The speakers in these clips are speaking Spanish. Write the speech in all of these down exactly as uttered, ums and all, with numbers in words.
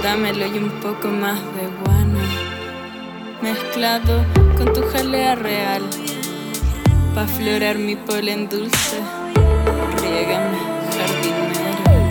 dámelo y un poco más de guano, mezclado con tu jalea real, pa' aflorar mi polen dulce. Riégame, jardinero.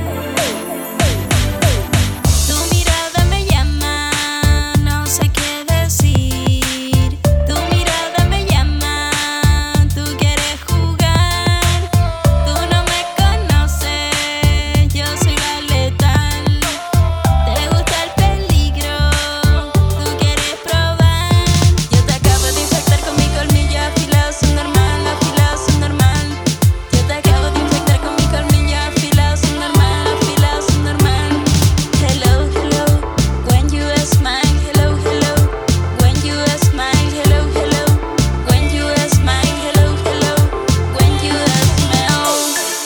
Tu mirada me llama, no sé qué decir. Tu mirada me llama, tú quieres jugar. Tú no me conoces, yo soy la letal. Te gusta el peligro, tú quieres probar. Yo te acabo de infectar con mi colmillo afilado, sin normal, afilado, sin normal. Yo te acabo de infectar con mi colmillo afilado, sin normal, afilado, sin normal. Hello, hello, when you smile, hello, hello. When you smile, hello, hello. When you smile, hello, hello. When you smell.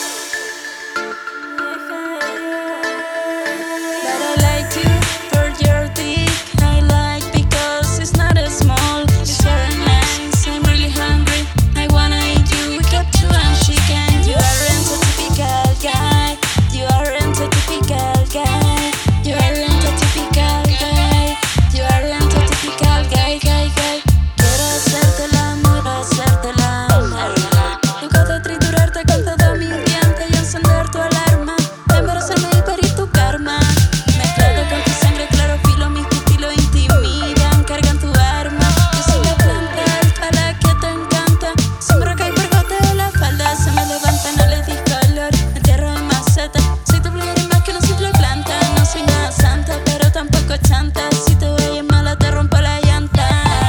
But I like you for your dick. I like because it's not as small. It's very nice. I'm really hungry. I wanna eat you. We got two and chicken. You aren't a typical guy. You aren't a typical guy. You aren't a typical guy. You aren't a typical guy, guy, guy. Quiero hacerte el amor, hacerte el amor. Nunca de triturarte con todo mi diente y encender tu alarma. Embarazarme y parir tu karma. Mezclado con tu sangre, clorofilo, mis pupilos intimidan, cargan tu arma. Yo soy la planta alta, la que te encanta. Sombra cae por goteo la falda, se me levanta, no le dis color. Entierro en maceta, soy tu player más que una simple planta. No soy nada santa, pero tampoco chanta. Si te oyes mala, te rompo la llanta.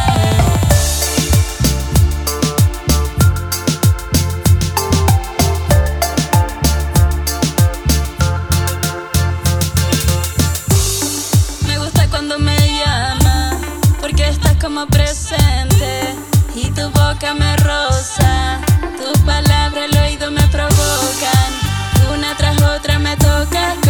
Me gusta cuando me llamas, porque estás como presente y tu boca me roza. Tus palabras al oído me provocan, una tras otra me tocas.